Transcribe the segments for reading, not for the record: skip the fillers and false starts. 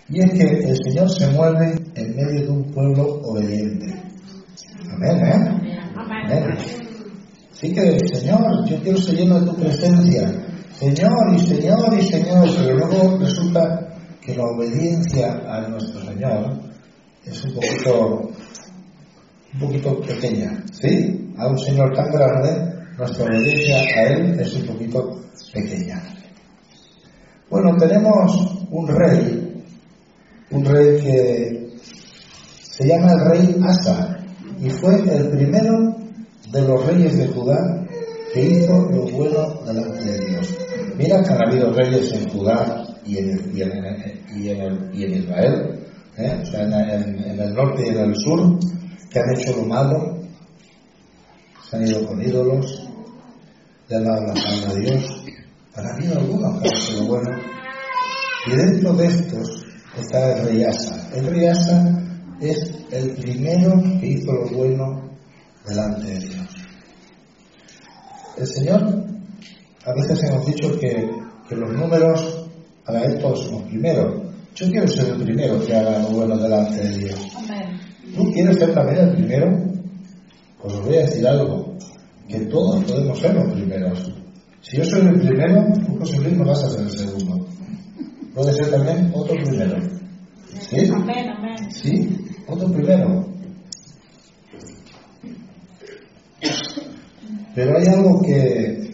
Y es que el Señor se mueve en medio de un pueblo obediente. Amén, ¿eh? Amén. Así que, Señor, yo quiero ser lleno de tu presencia. Señor, y Señor, y Señor. Pero luego resulta que la obediencia a nuestro Señor es un poquito pequeña. ¿Sí? A un Señor tan grande, nuestra obediencia a Él es un poquito pequeña. Bueno, tenemos un rey que se llama el rey Asa, y fue el primero de los reyes de Judá que hizo lo bueno delante de Dios. Mira que han habido reyes en Judá y en Israel, o sea, en el norte y en el sur, que han hecho lo malo, se han ido con ídolos, le han dado la palabra a Dios. Han habido algunos que han hecho lo bueno, y dentro de estos está el rey Asa. El rey Asa es el primero que hizo lo bueno delante de Dios. El Señor, a veces hemos dicho que los números, para Él todos somos primeros. Yo quiero ser el primero que haga lo bueno delante de Dios. Amén. ¿Tú quieres ser también el primero? Pues os voy a decir algo, que todos podemos ser los primeros. Si yo soy el primero, tú posiblemente no vas a ser el segundo. Puede ser también otro primero. ¿Sí? Amén, amén. Sí, otro primero. Pero hay algo que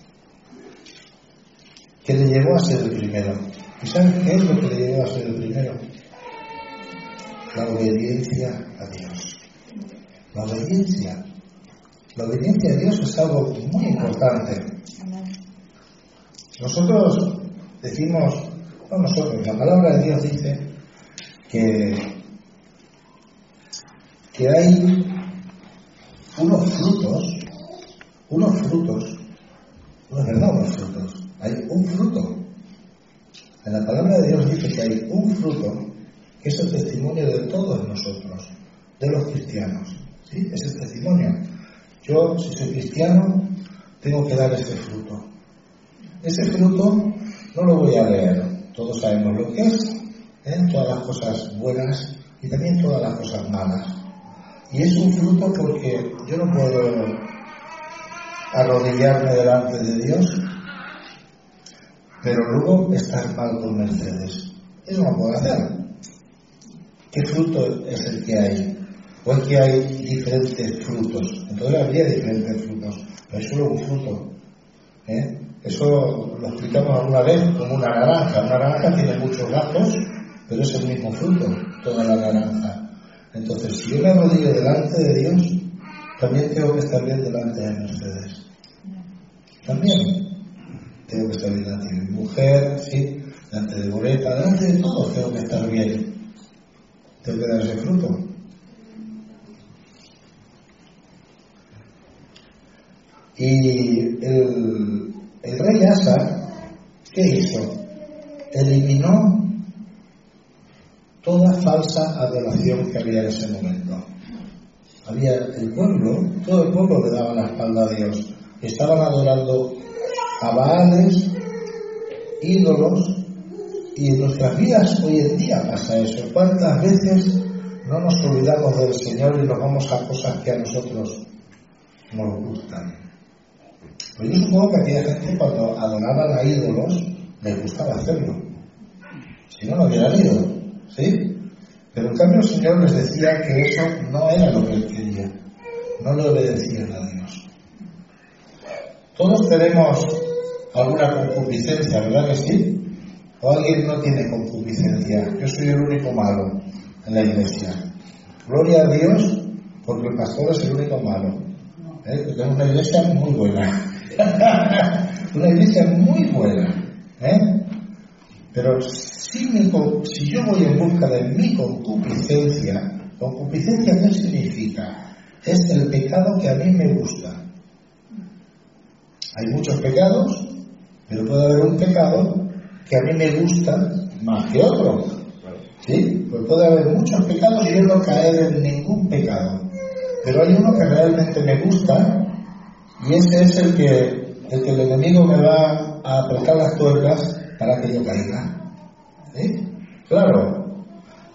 le llevó a ser el primero. ¿Y sabes qué es lo que le llevó a ser el primero? La obediencia a Dios. La obediencia a Dios es algo muy importante. Nosotros decimos, no nosotros, la palabra de Dios dice que hay unos frutos, no es verdad unos frutos, hay un fruto. En la palabra de Dios dice que hay un fruto que es el testimonio de todos nosotros, de los cristianos. ¿Sí? Es el testimonio. Yo, si soy cristiano, tengo que dar ese fruto. Ese fruto no lo voy a leer, todos sabemos lo que es, todas las cosas buenas y también todas las cosas malas. Y es un fruto porque yo no puedo arrodillarme delante de Dios, pero luego estar mal con Mercedes. Eso no puedo hacer. ¿Qué fruto es el que hay? ¿O es que hay diferentes frutos? Entonces habría diferentes frutos, pero es solo un fruto. Eso lo explicamos alguna vez como una naranja. Una naranja tiene muchos gajos, pero es el mismo fruto, toda la naranja. Entonces, si yo me arrodillo delante de Dios, también tengo que estar bien delante de Mercedes. También tengo que estar bien delante de mi mujer, ¿sí? Delante de Boreta, delante de todos tengo que estar bien. Tengo que dar ese fruto. Y el rey Asa, ¿qué hizo? Eliminó toda falsa adoración que había en ese momento. Había todo el pueblo le daba la espalda a Dios. Estaban adorando a Baales, ídolos, y en nuestras vidas hoy en día pasa eso. ¿Cuántas veces no nos olvidamos del Señor y nos vamos a cosas que a nosotros nos gustan? Pues yo supongo que aquella gente cuando adoraban a ídolos les gustaba hacerlo. Si no, no hubieran ido, ¿sí? Pero en cambio el Señor les decía que eso no era lo que Él quería. No le obedecían a Dios. Todos tenemos alguna concupiscencia, ¿verdad que sí? ¿O alguien no tiene concupiscencia? Yo soy el único malo en la iglesia. Gloria a Dios, porque el pastor es el único malo. Tenemos una iglesia muy buena. Una iglesia muy buena. Pero si yo voy en busca de mi concupiscencia, ¿qué significa? Es el pecado que a mí me gusta. Hay muchos pecados, pero puede haber un pecado que a mí me gusta más que otro. ¿Sí? Pues puede haber muchos pecados y yo no caer en ningún pecado. Pero hay uno que realmente me gusta, y ese es el que el enemigo me va a apretar las tuercas para que yo caiga. ¿Sí? Claro,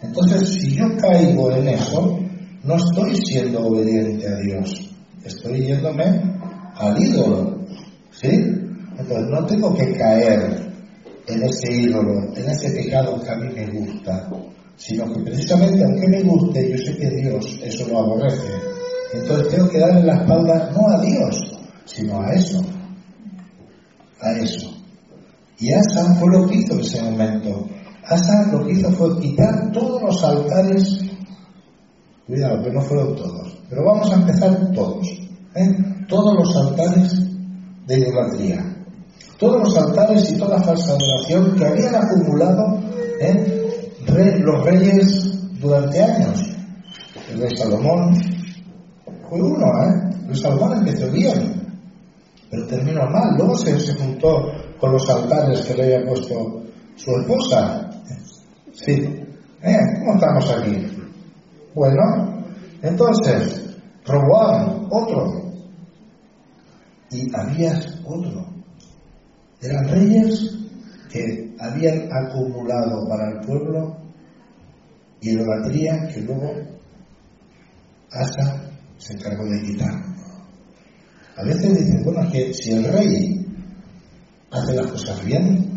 Entonces, si yo caigo en eso, no estoy siendo obediente a Dios, estoy yéndome al ídolo, ¿sí? Entonces, no tengo que caer en ese ídolo, en ese pecado que a mí me gusta, sino que precisamente, aunque me guste, yo sé que Dios eso lo aborrece. Entonces, tengo que darle la espalda no a Dios, sino a eso. A eso. Y Asa fue lo que hizo en ese momento. Asa lo que hizo fue quitar todos los altares. Cuidado, que no fueron todos, pero vamos a empezar todos. Todos los altares de idolatría, todos los altares y toda falsa adoración que habían acumulado los reyes durante años. El rey Salomón fue uno, el rey Salomón empezó bien, pero terminó mal. Luego se juntó con los altares que le había puesto su esposa. Sí. ¿Cómo estamos aquí? Bueno, entonces, Roboam, otro. Y Abías, otro. Eran reyes que habían acumulado para el pueblo idolatría que luego Asa se encargó de quitar. A veces dicen, bueno, es que si el rey hace las cosas bien,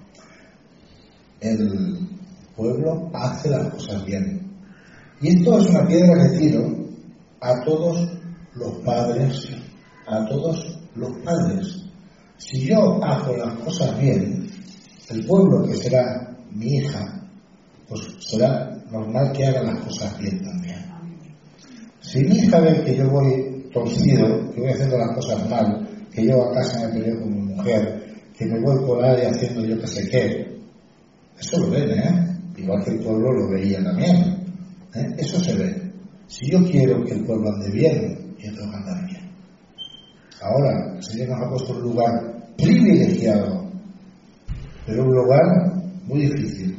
el pueblo hace las cosas bien. Y esto es una piedra de tiro a todos los padres, a todos los padres. Si yo hago las cosas bien, el pueblo, que será mi hija, pues será normal que haga las cosas bien también. Si mi hija ve que yo voy torcido, que voy haciendo las cosas mal, que yo a casa me peleo con mi mujer, que me voy por ahí haciendo yo que sé qué, eso lo ven, igual que el pueblo lo veía también, eso se ve. Si yo quiero que el pueblo ande bien, yo tengo que andar bien. Ahora, el Señor nos ha puesto un lugar privilegiado, pero un lugar muy difícil.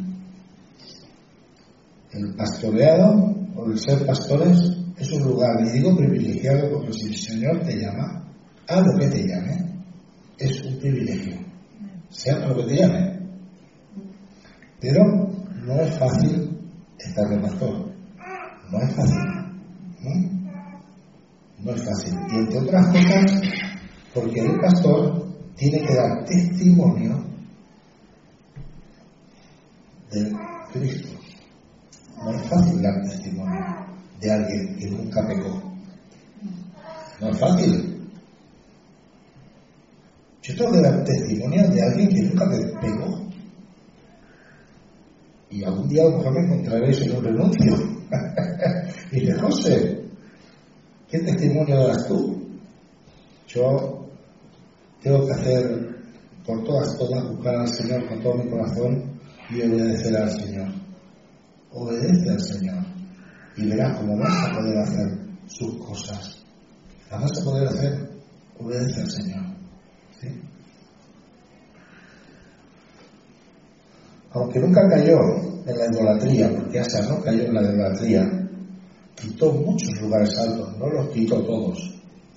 El pastoreado, o el ser pastores, es un lugar, y digo privilegiado porque si el Señor te llama, a lo que te llame, es un privilegio, sea a lo que te llame. Pero no es fácil estar de pastor, no es fácil, no es fácil. Y entre otras cosas, porque el pastor tiene que dar testimonio de Cristo. No es fácil dar testimonio de alguien que nunca pecó. No es fácil. Yo tengo que dar testimonio de alguien que nunca pecó. Y algún día a lo mejor me encontraréis en un renuncio. Y dice, José, ¿qué testimonio das tú? Yo tengo que hacer por todas, buscar al Señor con todo mi corazón y obedecer al Señor. Obedece al Señor y verás cómo vas a poder hacer sus cosas. Las vas a poder hacer, obedece al Señor. ¿Sí? Aunque nunca cayó en la idolatría, porque Asa no cayó en la idolatría, quitó muchos lugares altos, no los quitó todos.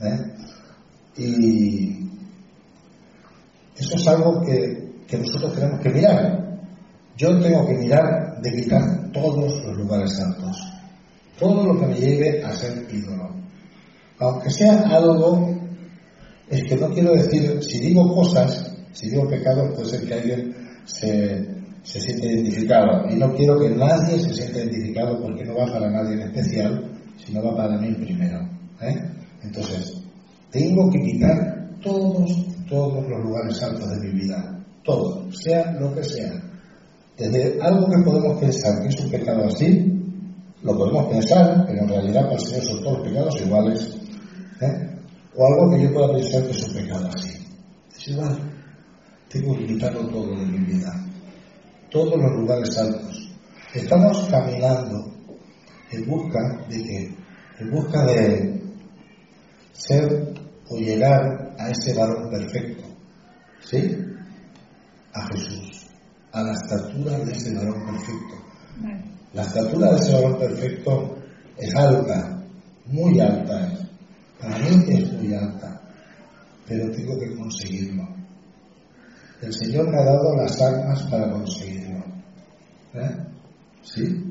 Y eso es algo que nosotros tenemos que mirar. Yo tengo que mirar de quitar todos los lugares altos, todo lo que me lleve a ser ídolo. Aunque sea algo, es que no quiero decir, si digo cosas, si digo pecados, puede ser que alguien se siente identificado, y no quiero que nadie se sienta identificado porque no va para nadie en especial, sino va para mí primero. Entonces, tengo que quitar todos los lugares altos de mi vida, todo, sea lo que sea. Desde algo que podemos pensar que es un pecado así, lo podemos pensar, pero en realidad para el Señor son todos pecados iguales, o algo que yo pueda pensar que es un pecado así, es igual. Tengo que quitarlo todo de mi vida, todos los lugares altos. Estamos caminando en busca de ¿qué? En busca de ser o llegar a ese varón perfecto, ¿sí? A Jesús, a la estatura de ese varón perfecto. La estatura de ese varón perfecto es alta, muy alta. Para mí es muy alta, pero tengo que conseguirlo. El Señor me ha dado las armas para conseguirlo. ¿Sí?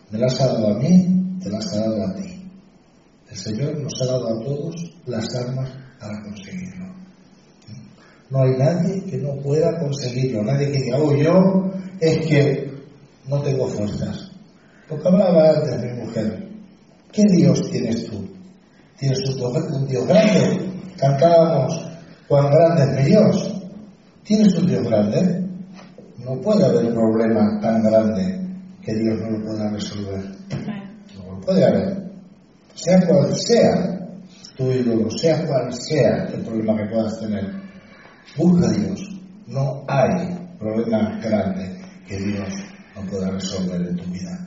Me las ha dado a mí, te las ha dado a ti. El Señor nos ha dado a todos las armas para conseguirlo. No hay nadie que no pueda conseguirlo, nadie que diga, yo es que no tengo fuerzas. Porque hablaba antes mi mujer, ¿qué Dios tienes tú? ¿Tienes un Dios grande? Cantábamos, cuán grande es mi Dios. ¿Tienes un Dios grande? No puede haber problema tan grande que Dios no lo pueda resolver. No lo puede haber. Sea cual sea tu ídolo, sea cual sea el problema que puedas tener, busca a Dios. No hay problema grande que Dios no pueda resolver en tu vida.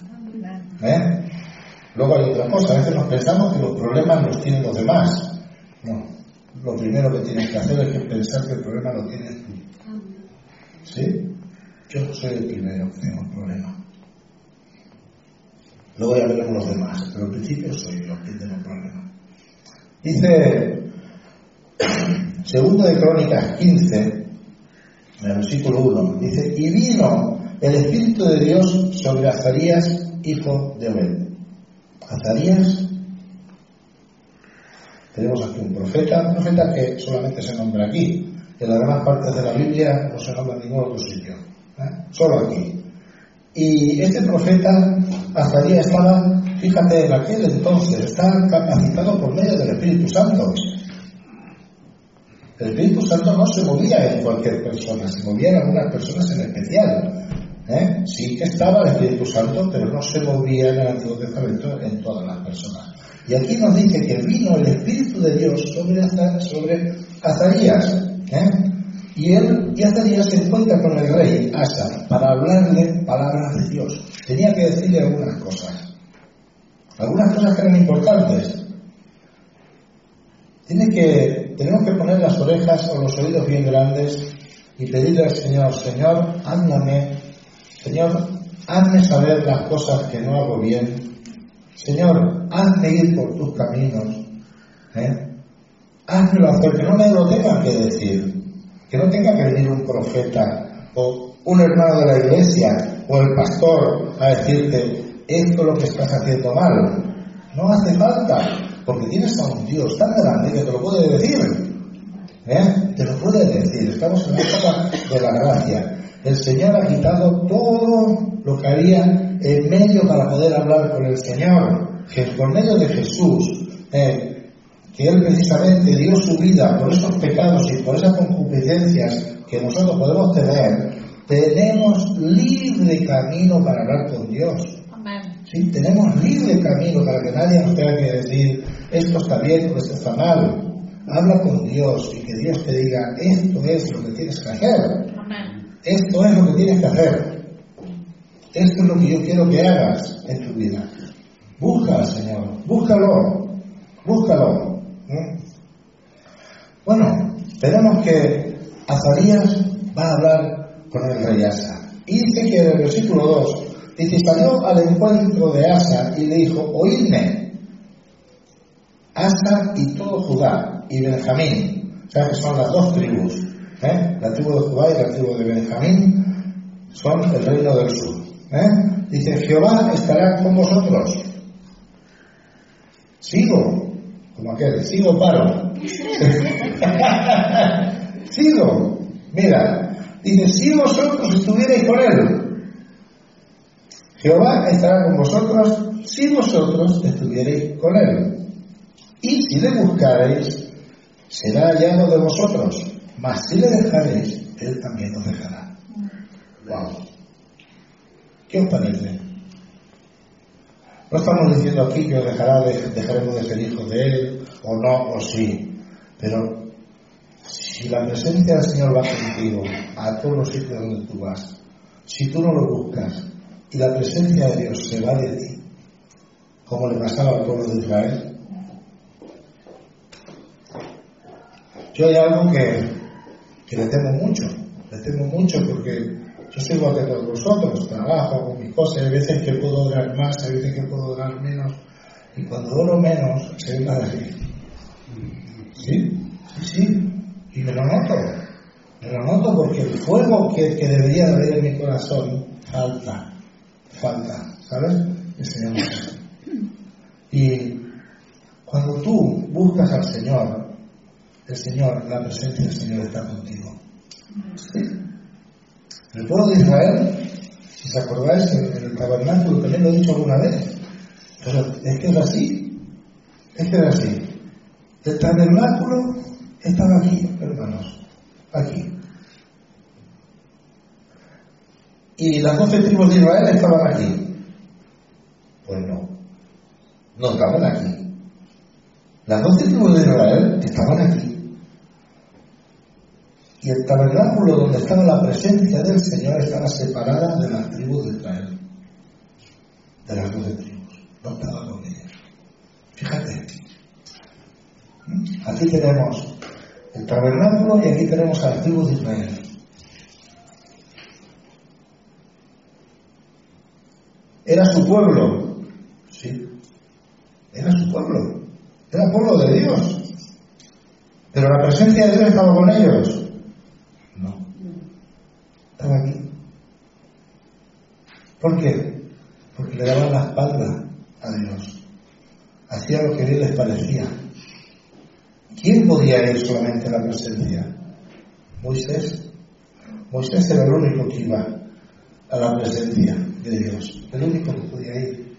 Luego hay otra cosa, a veces nos pensamos que los problemas los tienen los demás. No, lo primero que tienes que hacer es pensar que el problema lo tienes tú. ¿Sí? Yo soy el primero que tengo el problema. Luego ya veremos los demás, pero al principio soy yo quien tengo el problema. Dice, segundo de Crónicas 15, en el versículo 1, dice, y vino el Espíritu de Dios sobre Azarías, hijo de Obed. Azarías, tenemos aquí un profeta que solamente se nombra aquí. En las demás partes de la Biblia no se nombra en ningún otro sitio, solo aquí. Y este profeta, Azarías, estaba, fíjate, en aquel entonces, estaba capacitado por medio del Espíritu Santo. El Espíritu Santo no se movía en cualquier persona, se movía en algunas personas en especial. Sí que estaba el Espíritu Santo, pero no se movía en el Antiguo Testamento en todas las personas. Y aquí nos dice que vino el Espíritu de Dios sobre Azarías. Y Azarías se encuentra con el rey Asa para hablarle palabras de Dios. Tenía que decirle algunas cosas que eran importantes. Tenemos que poner las orejas o los oídos bien grandes y pedirle al Señor, Señor, háblame, Señor, hazme saber las cosas que no hago bien, Señor, hazme ir por tus caminos, házmelo hacer, que no me lo tengan que decir, que no tenga que venir un profeta o un hermano de la iglesia o el pastor a decirte esto es lo que estás haciendo mal. No hace falta, porque tienes a un Dios tan grande que te lo puede decir. Te lo puede decir. Estamos en la época de la gracia. El Señor ha quitado todo lo que había en medio para poder hablar con el Señor, que por medio de Jesús, que Él precisamente dio su vida por esos pecados y por esas concupiscencias que nosotros podemos tener, tenemos libre camino para hablar con Dios. Sí, tenemos libre camino para que nadie nos tenga que decir esto está bien o esto está mal. Habla con Dios y que Dios te diga esto es lo que tienes que hacer. Esto es lo que tienes que hacer. Esto es lo que yo quiero que hagas en tu vida. Busca al Señor, búscalo. Bueno, tenemos que Azarías va a hablar con el rey Asa. Y dice que en el versículo 2, dice, salió al encuentro de Asa y le dijo, oídme, Asa y todo Judá y Benjamín, o sea que son las dos tribus, la tribu de Judá y la tribu de Benjamín son el reino del sur. Dice, Jehová estará con vosotros. Sigo, como aquel, sigo paro. Sigo, mira, dice, si vosotros estuvierais con él, Jehová estará con vosotros si vosotros estuvierais con él. Y si le buscaréis, será hallado de vosotros. Mas si le dejaréis, él también os dejará. Wow. ¿Qué os parece? No estamos diciendo aquí que os dejaremos de ser hijos de él, o no, o sí. Pero si la presencia del Señor va contigo a todos los sitios donde tú vas, si tú no lo buscas, y la presencia de Dios se va de ti, como le pasaba al pueblo de Israel. Yo hay algo que le temo mucho porque yo soy igual que todos vosotros, trabajo, hago mis cosas, hay veces que puedo orar más, hay veces que puedo orar menos, y cuando oro menos, se ve la de Sí, y me lo noto porque el fuego que debería de haber en mi corazón falta, ¿sabes? Enseñamos. Y cuando tú buscas al Señor, la presencia del Señor está contigo. ¿Sí? El pueblo de Israel, si os acordáis, en el tabernáculo, también lo he dicho alguna vez, pero es que es así. El tabernáculo estaba aquí, hermanos, aquí. Y las 12 tribus de Israel estaban aquí. Pues no estaban aquí. Las 12 tribus de Israel estaban aquí. Y el tabernáculo donde estaba la presencia del Señor estaba separada de las tribus de Israel. De las 12 tribus. No estaba con ellas. Fíjate. Aquí tenemos el tabernáculo y aquí tenemos a las tribus de Israel. ¿Era su pueblo? Sí. Era su pueblo. Era el pueblo de Dios. ¿Pero la presencia de Dios estaba con ellos? No. Estaba aquí. ¿Por qué? Porque le daban la espalda a Dios. Hacía lo que a Dios les parecía. ¿Quién podía ir solamente a la presencia? Moisés. Moisés era el único que iba a la presencia de Dios. El único que podía ir.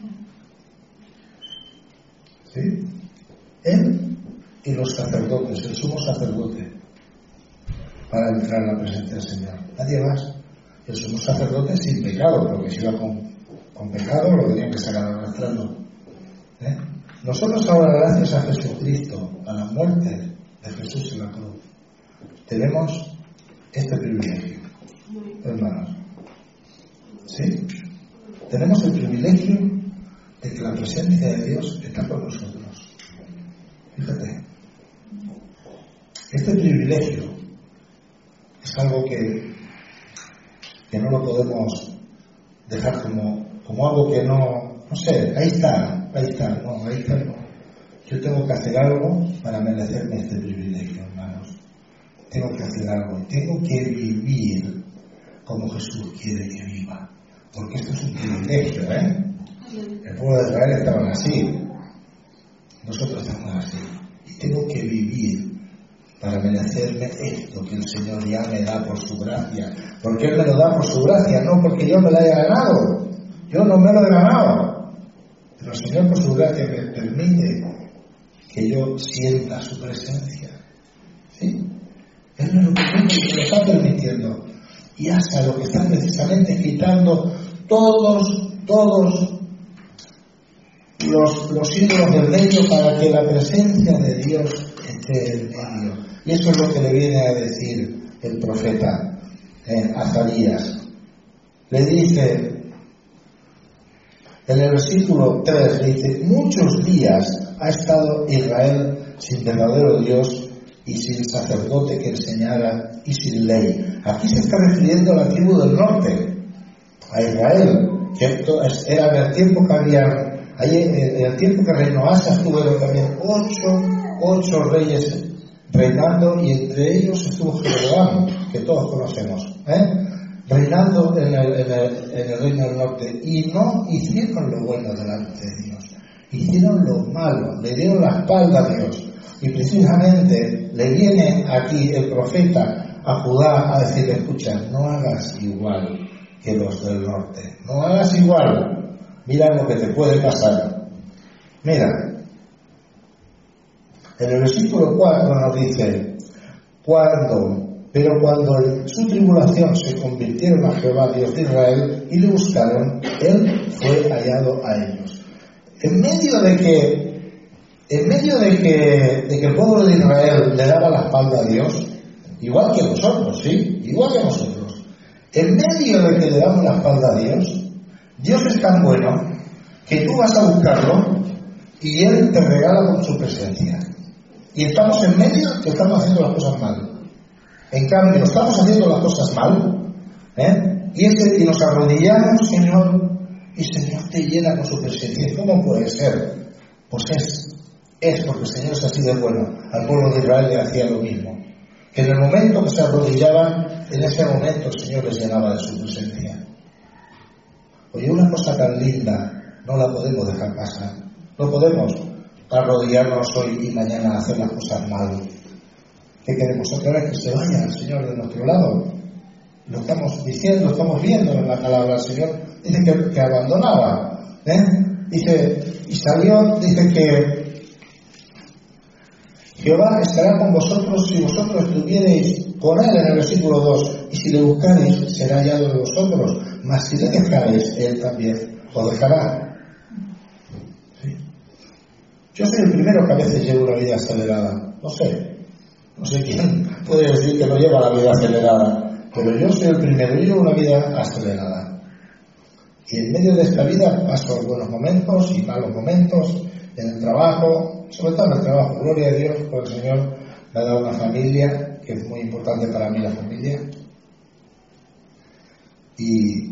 ¿Sí? Él y los sacerdotes, el sumo sacerdote, para entrar a la presencia del Señor. Nadie más. El sumo sacerdote sin pecado, porque si iba con pecado lo tenían que sacar arrastrando. Nosotros ahora, gracias a Jesucristo, a la muerte de Jesús en la cruz, tenemos este privilegio, hermanos. ¿Sí? Tenemos el privilegio de que la presencia de Dios está con nosotros. Fíjate. Este privilegio es algo que no lo podemos dejar como algo que no sé, ahí está, no. Yo tengo que hacer algo para merecerme este privilegio, hermanos. Tengo que hacer algo, tengo que vivir como Jesús quiere que viva, porque esto es un privilegio, El pueblo de Israel estaban así, nosotros estamos así, y tengo que vivir para merecerme esto que el Señor ya me da por su gracia, porque Él me lo da por su gracia, no porque yo me lo haya ganado. Yo no me lo he ganado, pero el Señor por su gracia me permite que yo sienta su presencia. ¿Sí? Él me lo permite, me lo está permitiendo. Y hasta lo que está precisamente quitando todos los ídolos del medio para que la presencia de Dios esté en medio. Y eso es lo que le viene a decir el profeta Azarías. Le dice, en el versículo 3, le dice, muchos días ha estado Israel sin verdadero Dios y sin sacerdote que enseñara y sin ley. Aquí se está refiriendo a la tribu del norte, a Israel, que era en el tiempo que había, en el tiempo que reinó Asa, estuvieron también ocho reyes reinando, y entre ellos estuvo Jeroboam, que todos conocemos, reinando en el reino del norte, y no hicieron lo bueno delante de Dios, hicieron lo malo, le dieron la espalda a Dios. Y precisamente le viene aquí el profeta a Judá a decirle, escucha, no hagas igual que los del norte, no hagas igual, mira lo que te puede pasar. Mira, en el versículo 4 nos dice, pero cuando en su tribulación se convirtieron a Jehová Dios de Israel y le buscaron, él fue hallado a ellos. En medio de que el pueblo de Israel le daba la espalda a Dios, igual que nosotros, ¿sí? Igual que nosotros. En medio de que le damos la espalda a Dios, Dios es tan bueno que tú vas a buscarlo y Él te regala con su presencia. Y estamos en medio que estamos haciendo las cosas mal. En cambio, estamos haciendo las cosas mal, y nos arrodillamos, Señor, y Señor te llena con su presencia. ¿Cómo puede ser? Pues es porque el Señor es así de bueno. Al pueblo de Israel le hacía lo mismo, que en el momento que se arrodillaban, en ese momento el Señor les llenaba de su presencia. Oye, una cosa tan linda no la podemos dejar pasar. No podemos arrodillarnos hoy y mañana hacer las cosas mal. ¿Qué queremos? Otra vez que se vaya el Señor de nuestro lado. Lo estamos diciendo, estamos viendo en la palabra del Señor. Dice que abandonaba. Dice, y salió, dice que Jehová estará con vosotros si vosotros estuviereis con él, en el versículo 2, y si le buscaréis, será hallado de vosotros, mas si le dejaréis, él también os dejará. ¿Sí? Yo soy el primero que a veces llevo una vida acelerada. No sé quién puede decir que no lleva la vida acelerada, pero yo soy el primero, yo llevo una vida acelerada. Y en medio de esta vida paso buenos momentos y malos momentos, en el trabajo, sobre todo en el trabajo. Gloria a Dios por el Señor, me ha dado una familia, que es muy importante para mí la familia. Y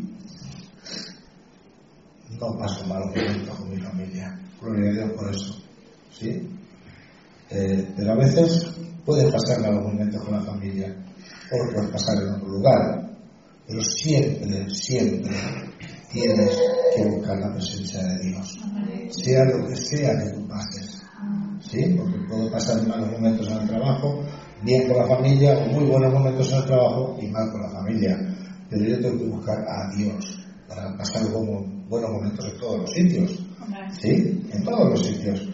no paso malos momentos con mi familia. Gloria a Dios por eso. ¿Sí? Pero a veces puedes pasar malos momentos con la familia, o puedes pasar en otro lugar. Pero siempre tienes que buscar la presencia de Dios. Sea lo que sea que tú pases. ¿Sí? Porque puedo pasar malos momentos en el trabajo, bien con la familia, o muy buenos momentos en el trabajo y mal con la familia. Pero yo tengo que buscar a Dios para pasar buenos momentos en todos los sitios. ¿Sí? En todos los sitios.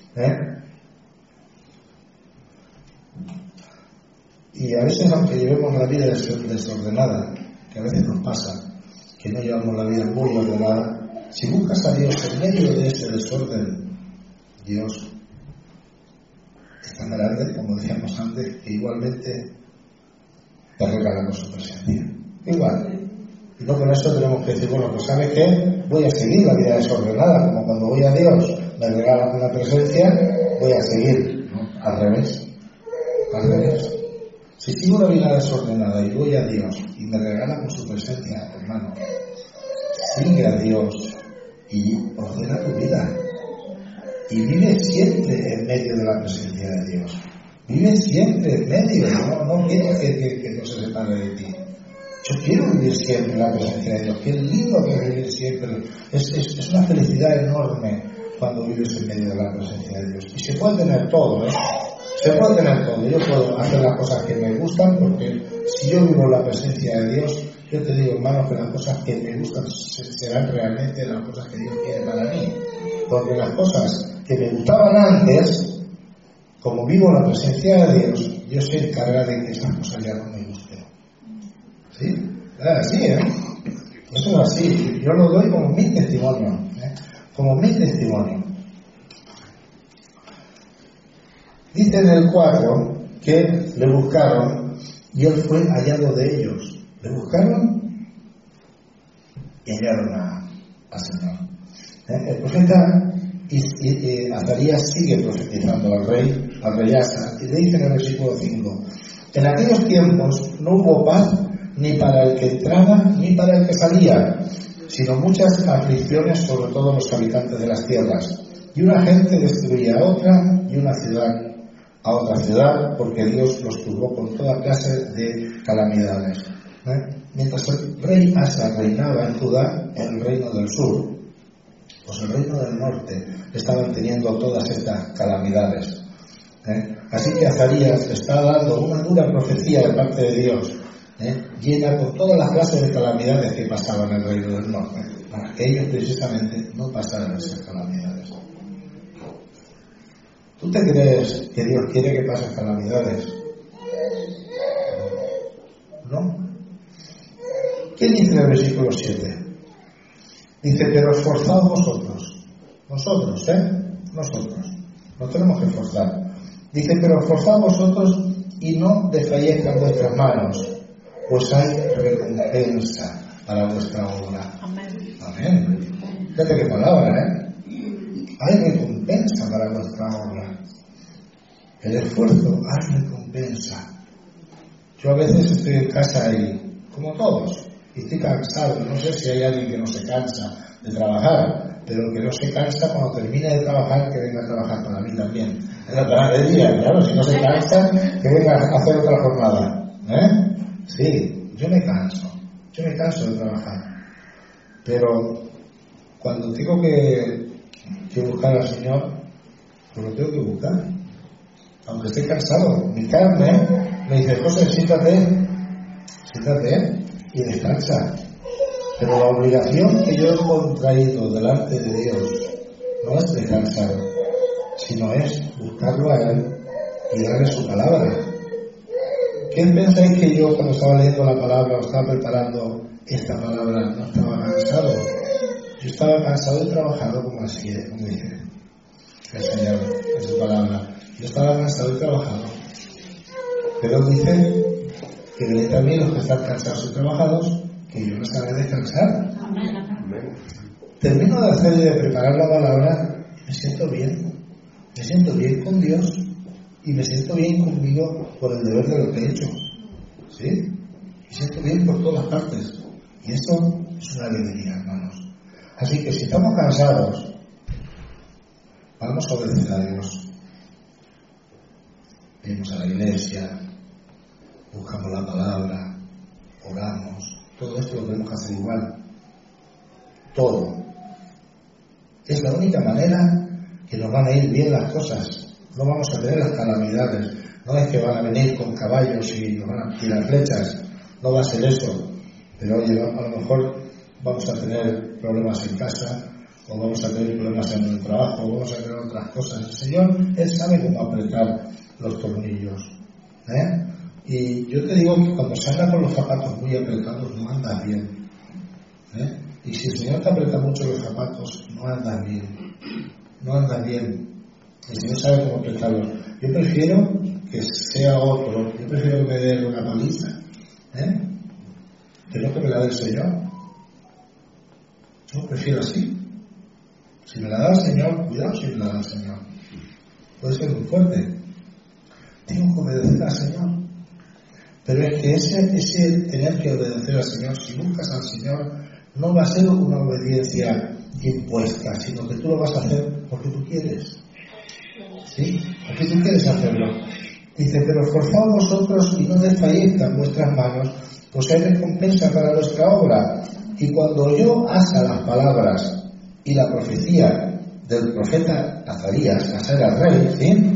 Y a veces, aunque llevemos la vida desordenada, que a veces nos pasa, que no llevamos la vida muy ordenada, si buscas a Dios en medio de ese desorden, Dios es tan grande, como decíamos antes, que igualmente te regala con su presencia. Igual. Y no con eso tenemos que decir, bueno, pues ¿sabes qué? Voy a seguir la vida desordenada, como cuando voy a Dios me regala con la presencia, voy a seguir. ¿No? Al revés. Si sigo una vida desordenada y voy a Dios y me regala con su presencia, hermano, sigue a Dios y ordena tu vida. Y vive siempre en medio de la presencia de Dios. Vive siempre en medio. No quiero que no se separe de ti. Yo quiero vivir siempre en la presencia de Dios. Qué lindo que es vivir siempre. Es una felicidad enorme cuando vives en medio de la presencia de Dios. Y se puede tener todo, Se puede tener todo. Yo puedo hacer las cosas que me gustan, porque si yo vivo en la presencia de Dios, yo te digo, hermano, que las cosas que me gustan serán realmente las cosas que Dios quiere para mí. Porque las cosas que me gustaban antes, como vivo en la presencia de Dios, Dios se encarga de que esas cosas ya no me gusten. ¿Sí? Es así, Eso es así. Yo lo doy como mi testimonio. Como mi testimonio. Dice en el 4 que le buscaron y él fue hallado de ellos. Le buscaron y hallaron al Señor. El profeta Azarías sigue profetizando al rey Asa, y le dice en el versículo 5: en aquellos tiempos no hubo paz ni para el que entraba ni para el que salía, sino muchas aflicciones sobre todos los habitantes de las tierras, y una gente destruía a otra y una ciudad a otra ciudad, porque Dios los turbó con toda clase de calamidades. Mientras el rey Asa reinaba en Judá, en el reino del sur, pues el reino del norte estaban teniendo todas estas calamidades. Así que Azarías está dando una dura profecía de parte de Dios, llena con todas las clases de calamidades que pasaban en el reino del norte, para que ellos precisamente no pasaran esas calamidades. ¿Tú te crees que Dios quiere que pases calamidades? ¿No? ¿Qué dice en el versículo 7? Dice, pero esforzaos vosotros. Nosotros, nos tenemos que esforzar. Dice, pero esforzaos vosotros y no desfallezcan vuestras manos, pues hay recompensa para vuestra obra. Amén. Fíjate qué palabra, Hay recompensa para vuestra obra. El esfuerzo, hay recompensa. Yo a veces estoy en casa y, como todos, y estoy cansado. No sé si hay alguien que no se cansa de trabajar, pero que no se cansa cuando termina de trabajar, que venga a trabajar para mí también. Es la palabra del día, claro, si no se cansa, que venga a hacer otra jornada. Sí, yo me canso de trabajar. Pero cuando tengo que buscar al Señor, pues lo tengo que buscar. Aunque esté cansado, mi carne me dice: José, siéntate y descansa. Pero la obligación que yo he contraído delante de Dios no es descansar, sino es buscarlo a Él y darle su palabra. ¿Qué pensáis que yo, cuando estaba leyendo la palabra o estaba preparando esta palabra, no estaba cansado? Yo estaba cansado y trabajado, como dice el Señor en su palabra. Yo estaba cansado y trabajado. Pero dice que venid a mí los que están cansados y trabajados, que yo les haré descansar. Amén. Termino de hacer y de preparar la palabra, me siento bien con Dios y me siento bien conmigo por el deber de lo que he hecho. ¿Sí? Me siento bien por todas partes. Y eso es una alegría, hermanos. Así que si estamos cansados, vamos a obedecer a Dios. Venimos a la iglesia, buscamos la palabra, oramos. Todo esto lo tenemos que hacer igual. Todo. Es la única manera que nos van a ir bien las cosas. No vamos a tener las calamidades. No es que van a venir con caballos y nos van a tirar flechas. No va a ser eso. Pero oye, a lo mejor vamos a tener problemas en casa, o vamos a tener problemas en el trabajo, o vamos a tener otras cosas. El Señor, Él sabe cómo apretar los tornillos. Y yo te digo que cuando se anda con los zapatos muy apretados, no andas bien. Y si el Señor te aprieta mucho los zapatos, no andas bien. No andas bien. El Señor sabe cómo apretarlos. Yo prefiero que sea otro. Yo prefiero que me dé una paliza, que no que me la dé el Señor. Yo prefiero así. Si me la da el Señor, cuidado si me la da el Señor. Puede ser muy fuerte. Tengo que obedecer al Señor. Pero es que ese tener que obedecer al Señor, si buscas al Señor, no va a ser una obediencia impuesta, sino que tú lo vas a hacer porque tú quieres. ¿Sí? Porque tú quieres hacerlo. Dice: pero esforzaos vosotros y no desfallezcan vuestras manos, pues hay recompensa para vuestra obra. Y cuando oyó Asa las palabras y la profecía del profeta Azarías, Asa era rey, ¿sí?,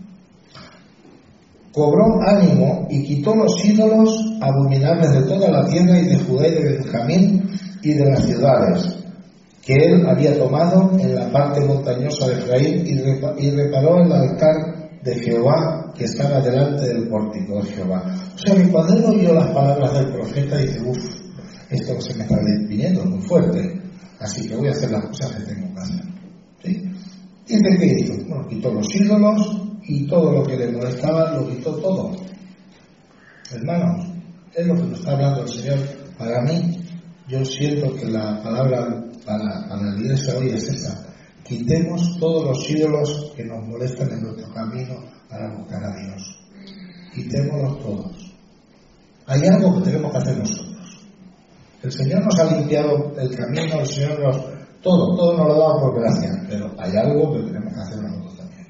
cobró ánimo y quitó los ídolos abominables de toda la tierra y de Judá y de Benjamín y de las ciudades que él había tomado en la parte montañosa de Efraín, y reparó el altar de Jehová que estaba delante del pórtico de Jehová. O sea que cuando él oyó las palabras del profeta, dice: esto se me está viniendo muy fuerte, así que voy a hacer las cosas que tengo que hacer. ¿Sí? Dice que hizo, quitó los ídolos y todo lo que le molestaba, lo quitó todo. Hermanos, es lo que nos está hablando el Señor. Para mí, yo siento que la palabra para la iglesia hoy es esa: quitemos todos los ídolos que nos molestan en nuestro camino para buscar a Dios. Quitémoslos todos. Hay algo que tenemos que hacer nosotros. El Señor nos ha limpiado el camino, el Señor todo nos lo ha dado por gracia, pero hay algo que tenemos que hacer nosotros también.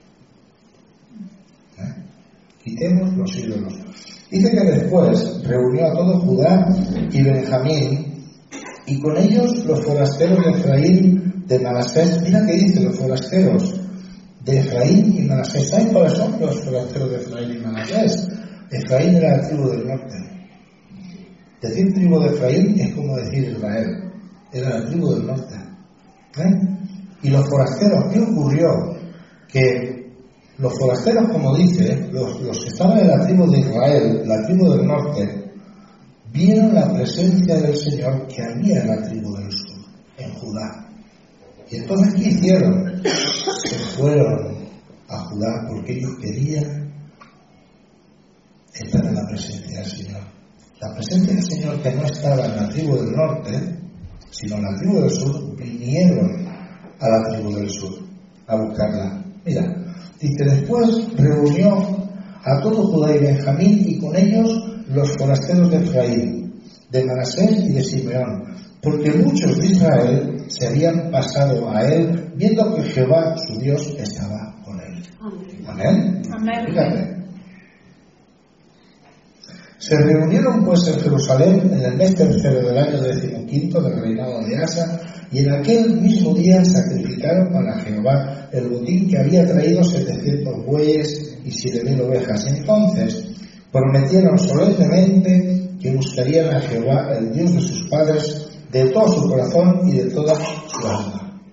Quitemos los ídolos. Dice que después reunió a todo Judá y Benjamín, y con ellos los forasteros de Efraín, de Manasés. Mira que dice: los forasteros de Efraín y Manasés. ¿Saben cuáles son los forasteros de Efraín y Manasés? Efraín era la tribu del norte. Decir tribu de Efraín es como decir Israel. Era la tribu del norte. Y los forasteros, ¿qué ocurrió? Que los forasteros, como dice, los que estaban en la tribu de Israel, la tribu del norte, vieron la presencia del Señor que había en la tribu del sur, en Judá. Y entonces, ¿qué hicieron? Se fueron a Judá porque ellos querían estar en la presencia del Señor. La presencia del Señor, que no estaba en la tribu del norte, sino en la tribu del sur, vinieron a la tribu del sur a buscarla. Mira, dice: después reunió a todo Judá y Benjamín, y con ellos los forasteros de Efraín, de Manasés y de Simeón, porque muchos de Israel se habían pasado a él, viendo que Jehová su Dios estaba con él. Amén. Amén. Fíjate. Se reunieron pues en Jerusalén en el mes tercero del año 15 del reinado de Asa, y en aquel mismo día sacrificaron para Jehová el botín que había traído 700 bueyes y 7,000 ovejas. Entonces prometieron solemnemente que buscarían a Jehová, el Dios de sus padres, de todo su corazón y de toda su alma.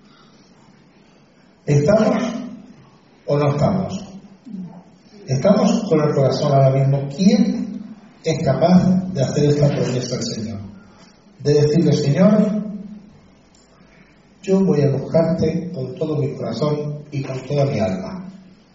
¿Estamos o no estamos? Estamos con el corazón ahora mismo. ¿Quién es capaz de hacer esta promesa al Señor? De decirle: Señor, yo voy a buscarte con todo mi corazón y con toda mi alma.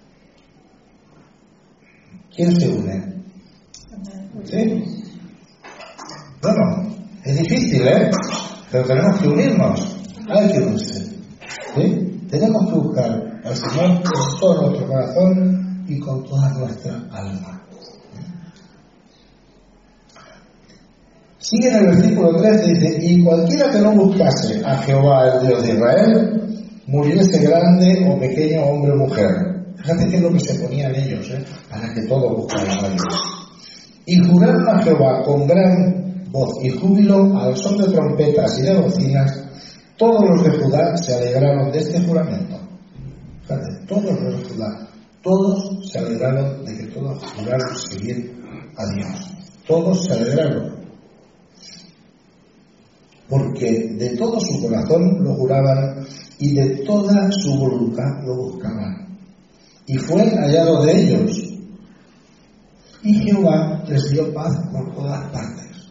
¿Quién se une? ¿Sí? Bueno, es difícil, pero tenemos que unirnos. Hay que unirse. ¿Sí? Tenemos que buscar al Señor con todo nuestro corazón y con toda nuestra alma. Sigue en el versículo 13, dice: y cualquiera que no buscase a Jehová, el Dios de Israel, muriese grande o pequeño, hombre o mujer. Fíjate que es lo que se ponían ellos, para que todos buscaran a Dios. Y juraron a Jehová con gran voz y júbilo, al son de trompetas y de bocinas. Todos los de Judá se alegraron de este juramento. Fíjate, todos los de Judá, todos se alegraron de que todos juraron seguir a Dios. Todos se alegraron, porque de todo su corazón lo juraban y de toda su voluntad lo buscaban. Y fue hallado de ellos, y Jehová les dio paz por todas partes.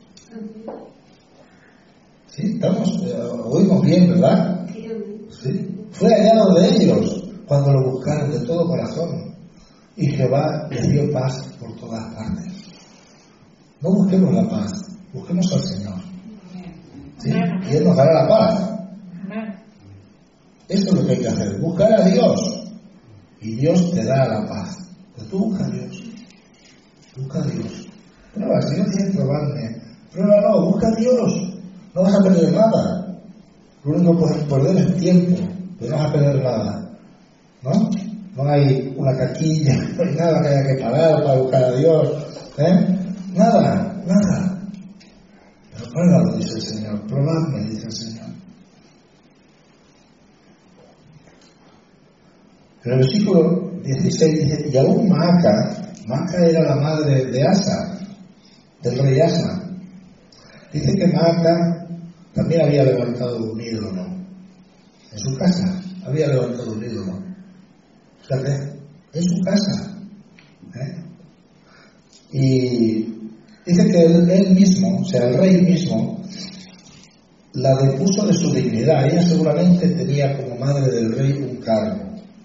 ¿Sí? ¿Estamos? Oímos bien, ¿verdad? ¿Sí? Fue hallado de ellos cuando lo buscaron de todo corazón, y Jehová les dio paz por todas partes. No busquemos la paz, busquemos al Señor. ¿Sí? Y Él nos dará la paz. Eso es lo que hay que hacer, buscar a Dios, y Dios te da la paz. Pero tú busca a Dios, busca a Dios. Prueba, si no tienes que probarme, pruébalo, busca a Dios. No vas a perder nada. Lo único que puedes perder es tiempo, pero no vas a perder nada. ¿No? No hay una caquilla, no hay nada que haya que pagar para buscar a Dios. Nada. Pero pruébalo, dice el Señor. Probadme, dice el Señor. En el versículo 16 dice: y aún Maaca era la madre de Asa, del rey Asa. Dice que Maaca también había levantado un ídolo en su casa. Había levantado un ídolo. Fíjate, en su casa. Y dice que él mismo, o sea, el rey mismo, la depuso de su dignidad. Ella seguramente tenía como madre del rey un cargo.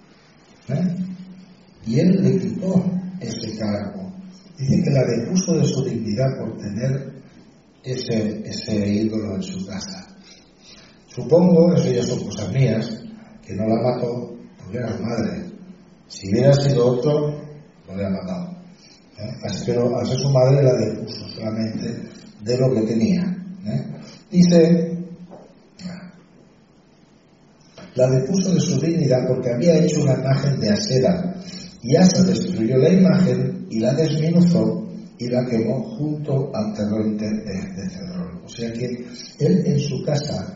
Y él le quitó ese cargo. Dice que la depuso de su dignidad por tener ese ídolo en su casa. Supongo, eso ya son cosas mías, que no la mató porque era su madre. Si hubiera sido otro, lo hubiera matado. Pero al ser su madre la depuso solamente de lo que tenía. Dice: la depuso de su dignidad porque había hecho una imagen de Asera, y Asa destruyó la imagen y la desmenuzó y la quemó junto al torrente de Cedrón. O sea que él en su casa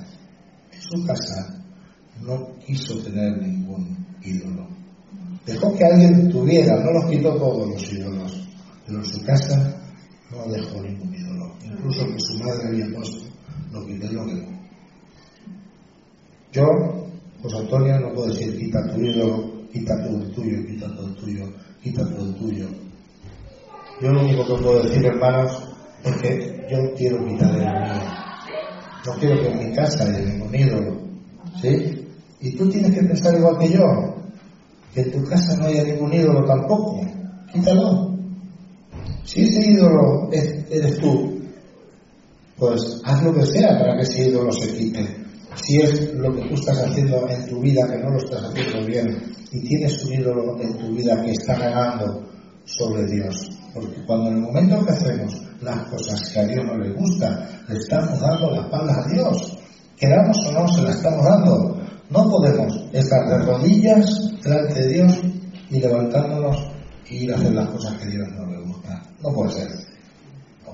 no quiso tener ningún ídolo. Dejó que alguien tuviera, no los quitó todos los ídolos, pero en su casa no dejó ningún ídolo. Incluso que su madre había puesto, lo quitó y lo quemó. Yo, José Antonio, no puedo decir: quita tu ídolo, quita todo el tuyo, quita todo el tuyo, quita todo el tuyo. Yo lo único que puedo decir, hermanos, es que yo quiero quitar el mío. No quiero que en mi casa haya ningún ídolo. ¿Sí? Y tú tienes que pensar igual que yo, que en tu casa no haya ningún ídolo tampoco. Quítalo. Si ese ídolo eres tú, pues haz lo que sea para que ese ídolo se quite. Si es lo que tú estás haciendo en tu vida, que no lo estás haciendo bien, y tienes un ídolo en tu vida que está ganando sobre Dios. Porque cuando en el momento que hacemos las cosas que a Dios no le gusta, le estamos dando la espalda a Dios. Queramos o no, se la estamos dando. No podemos estar de rodillas delante de Dios y levantándonos y ir a hacer las cosas que a Dios no le gusta. No puede ser.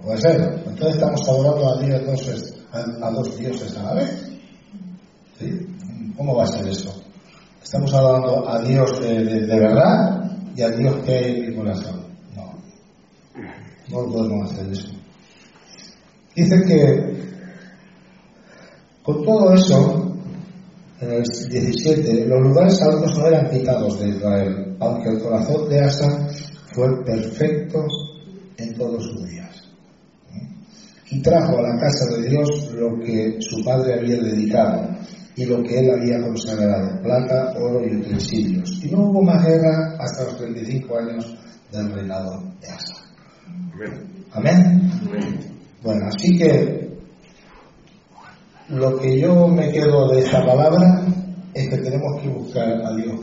No puede ser. Entonces estamos adorando a dos dioses a la vez. ¿Sí? ¿Cómo va a ser eso? Estamos adorando a Dios de verdad y a Dios que hay en mi corazón. No podemos hacer eso. Dice que con todo eso, en el 17, los lugares santos no eran quitados de Israel, aunque el corazón de Asa fue perfecto en todos sus días. Y trajo a la casa de Dios lo que su padre había dedicado y lo que él había consagrado, plata, oro y utensilios. Y no hubo más guerra hasta los 35 años del reinado de Asa. Amén. Bueno, así que lo que yo me quedo de esta palabra es que tenemos que buscar a Dios.